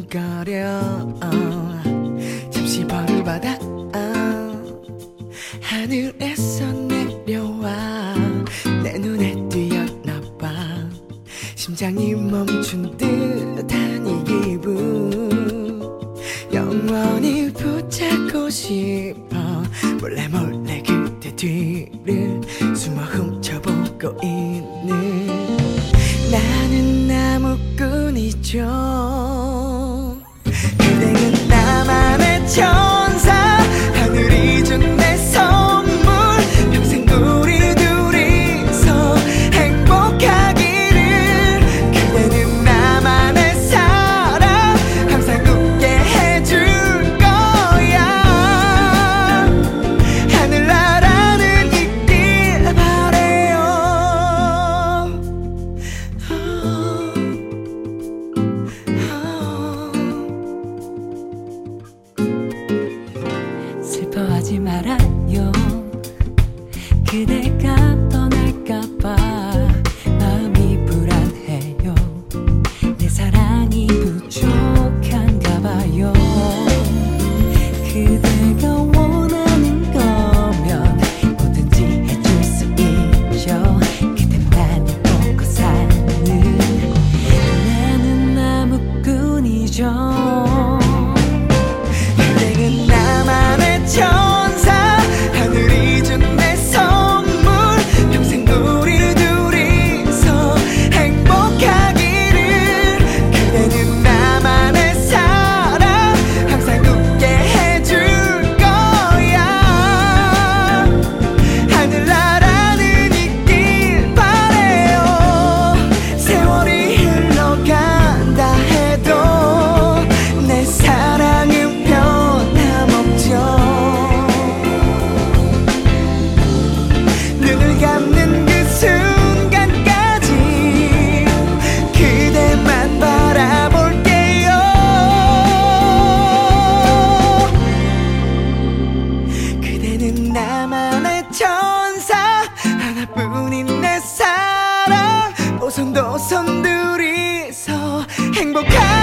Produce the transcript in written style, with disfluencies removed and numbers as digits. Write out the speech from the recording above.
두근거려 잠시 벌을 받아 하늘에서 내려와 내 눈에 띄었나봐. 심장이 멈춘 듯한 이 기분 영원히 붙잡고 싶어. 몰래 몰래 그대 뒤를 숨어 훔쳐보고 있는 나는 나무꾼이죠. 그대는 나만의 천사, 하늘이 준 내 선물. 평생 우리 둘이서 행복하기를. 그대는 나만의 사랑, 항상 웃게 해줄 거야. 하늘나라는 있길 바래요. 슬퍼하지 말아요. 그대가 떠날까봐 마음이 불안해요. 내 사랑이 부족한가 봐요. 그대가 원하는 거면 뭐든지 해줄 수 있죠. 그대만을 보고 사는 나는 나무꾼이죠. 그대는 나만의 천사, 하늘이 준 내 선물. 평생 우리 둘이서 행복하기를. 그대는 나만의 사랑, 항상 웃게 해줄 거야. 하늘나라는 있길 바래요. 세월이 흘러간다 해도 내 사랑은 변함없죠. 눈을 감는 그 순간까지 그대만 바라볼게요. 그대는 나만의 천사, 하나뿐인 내 사랑. 오손도손 둘이서 행복한